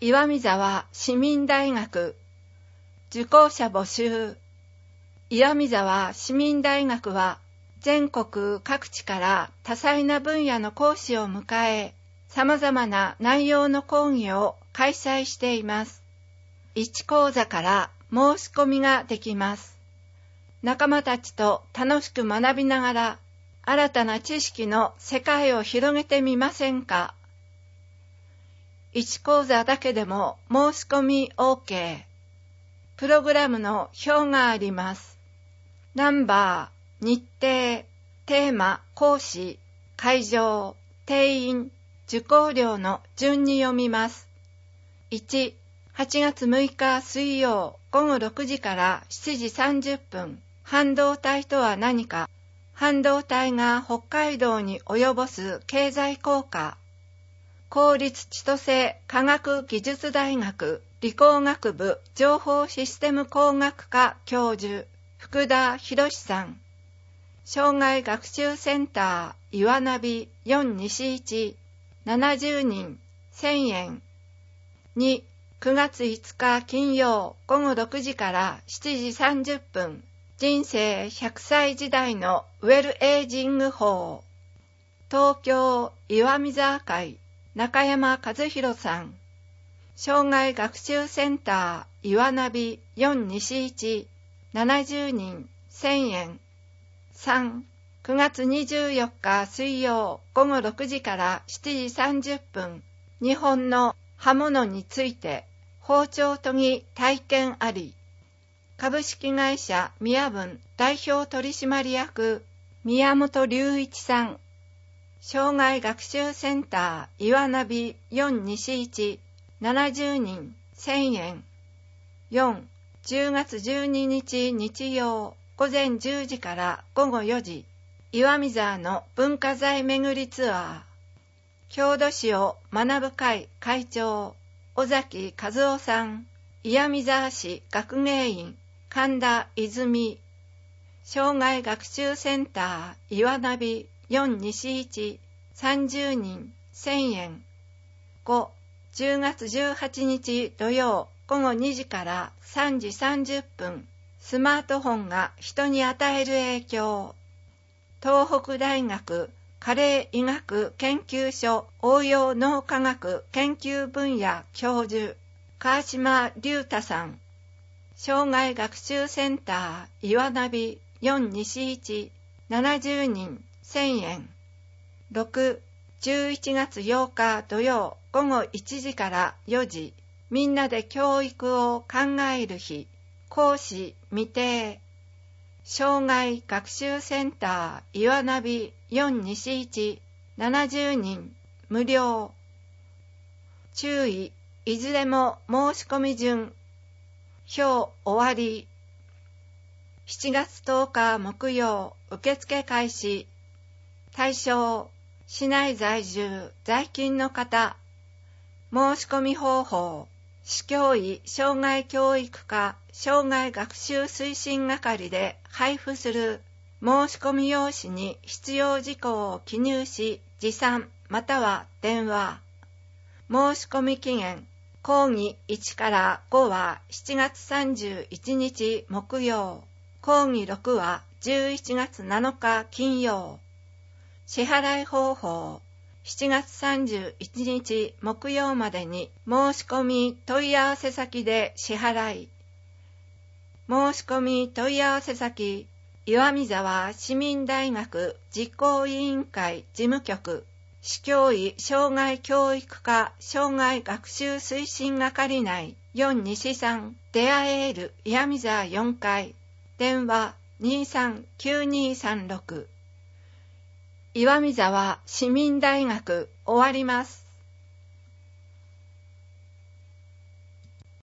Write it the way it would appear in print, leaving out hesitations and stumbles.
岩見沢市民大学受講者募集。岩見沢市民大学は全国各地から多彩な分野の講師を迎え、様々な内容の講義を開催しています。1講座から申し込みができます。仲間たちと楽しく学びながら、新たな知識の世界を広げてみませんか。1講座だけでも申し込み OK。プログラムの表があります。ナンバー、日程、テーマ、講師、会場、定員、受講料の順に読みます。1、8月6日水曜午後6時から7時30分。半導体とは何か。半導体が北海道に及ぼす経済効果。公立千歳科学技術大学理工学部情報システム工学科教授福田博さん。障害学習センター岩ナビ4西1 70人1000円。2、9月5日金曜午後6時から7時30分。人生100歳時代のウェルエイジング法。東京岩見沢会中山和弘さん。障害学習センター岩ナビ4西1 70人1000円。3、9月24日水曜午後6時から7時30分。日本の刃物について包丁研ぎ体験あり。株式会社宮文代表取締役宮本隆一さん。障害学習センター岩ナビ4西1 70人1000円。4、10月12日日曜午前10時から午後4時。岩見沢の文化財巡りツアー。郷土史を学ぶ会会長尾崎和夫さん。岩見沢市学芸員神田泉。障害学習センター岩ナビ4西1 30人1000円。5、10月18日土曜午後2時から3時30分。スマートフォンが人に与える影響。東北大学加齢医学研究所応用脳科学研究分野教授川島隆太さん。障害学習センター岩ナビ4西1 70人1000円。6、11月8日土曜午後1時から4時。みんなで教育を考える日。講師未定。障害学習センター岩ナビ4西1 70人無料。注意、いずれも申し込み順。表終わり。7月10日木曜受付開始。対象、市内在住在勤の方。申し込み方法、市教委障害教育課障害学習推進係で配布する申し込み用紙に必要事項を記入し持参または電話。申し込み期限、講義1から5は7月31日木曜。講義6は11月7日金曜。支払い方法、7月31日木曜までに申し込み問い合わせ先で支払い。申し込み問い合わせ先、岩見沢市民大学実行委員会事務局、市教委障害教育課障害学習推進係内4西3出会える岩見沢4階。電話239236。岩見沢市民大学終わります。